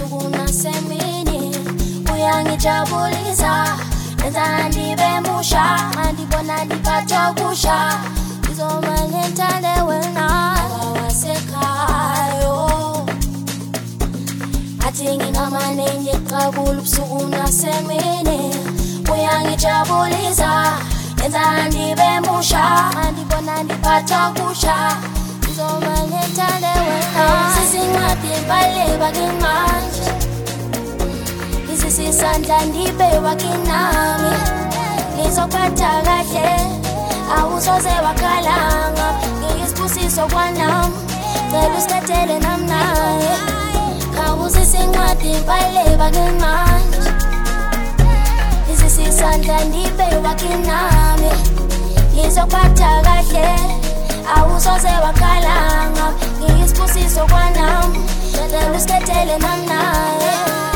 ebusuku nasemini uyangijabulisa enza ndibe musha andibona ndiphatha kusha ngizomane ngithande wena wasekhaya athi ngingamane ngiqabula ubusuku nasemini uyangijabulisa enza ndibe musha andibona ndiphatha kusha ngizomane ngithande wena sisincwadi ibhalwe kimanje isisandla ndibekwa kinami ngizophatha kahle awusoze wakhalanga ngiyisibusiso kwanami ngicela usikhathele nami naye khawusisincwadi ibhalwe kimanje isisandla ndibekwa kinami ngizophatha kahle awusoze wakhalanga ngiyisibusiso kwanami ngicela usikhathele nami naye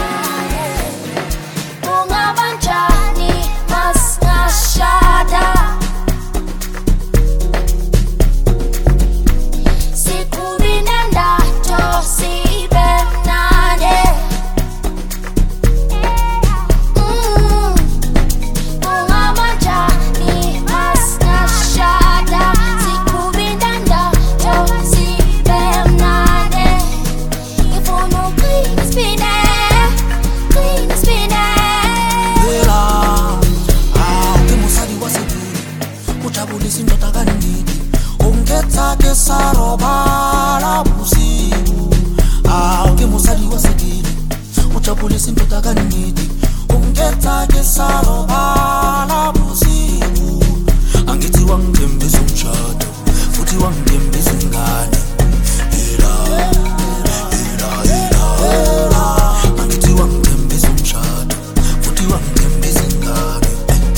Ke sarobala busiku ke mosadi wa sedile o tshapolese ntota ka nnete ungetsa ke sarobala busiku angithi wangithembisa umshado futhi wangithembisa ingane angithi wangithembisa umshado futhi wangithembisa ingane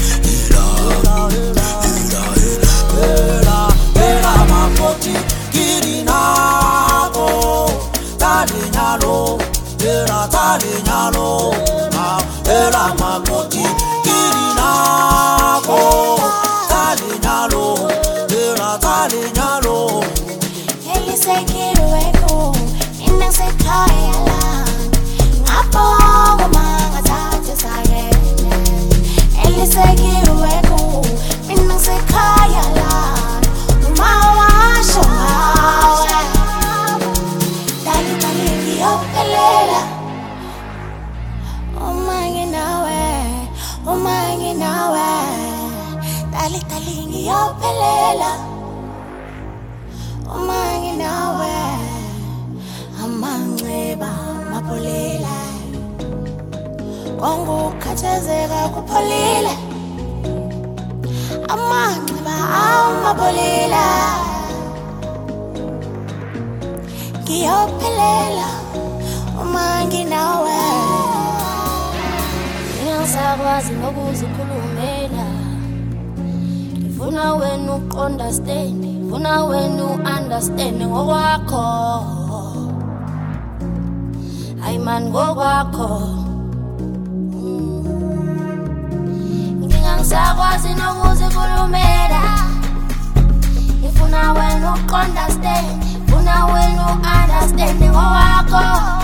Taleñalo, era makoti, kirinako. Taleñalo, era taleñalo. Ele se kirueko, inang se kaya lang. Ngapo mga tati sayene. Ele se kirueko, inang se kaya lang. Umawa siya dali ngiyopelela. Umangi nawe dali ngiyopelela umangi nawe amanxeba mapholile ngokukhathazeka kupholile amanxeba amapholile ngiyopelela umangi nawe sakwazi nokuzikhulumela ngifuna wena uqonderstand ngifuna wena uunderstand ngokwakho hayi man ngokwakho ngingasakwazi nokuzikhulumela ngifuna wena uqonderstand ngifuna wena uunderstand ngokwakho